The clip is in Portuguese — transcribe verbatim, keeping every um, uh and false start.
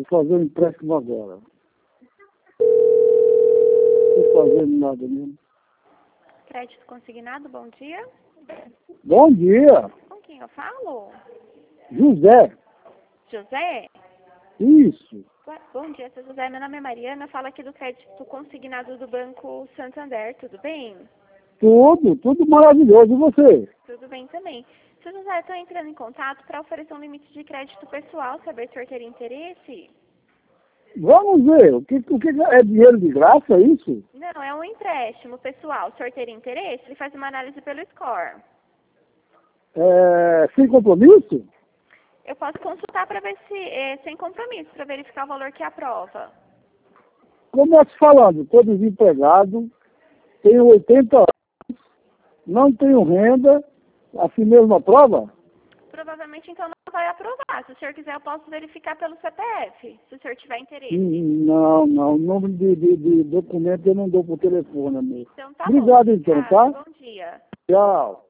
fazer um empréstimo agora. Não estou fazendo nada mesmo. Crédito consignado, bom dia. Bom dia, Com quem eu falo? José. José? Isso. Bom dia, seu José. Meu nome é Mariana. Fala aqui do crédito consignado do Banco Santander. Tudo bem? Tudo, tudo maravilhoso. E você? Tudo bem também. Seu José, estou entrando em contato para oferecer um limite de crédito pessoal. Saber se o senhor teria interesse? Vamos ver. O que, o que é dinheiro de graça, é isso? Não, é um empréstimo pessoal. O senhor teria interesse? Ele faz uma análise pelo score. É, sem compromisso? Eu posso consultar para ver se é sem compromisso, para verificar o valor que aprova. Começo falando, estou desempregado, tenho oitenta anos, não tenho renda, assim mesmo a prova? Provavelmente então não vai aprovar. Se o senhor quiser, eu posso verificar pelo C P F, se o senhor tiver interesse. Hum, Não, não, o nome de, de, de documento eu não dou por telefone, amigo. Então tá bom. Obrigado então, Obrigada. tá? Bom dia. Tchau.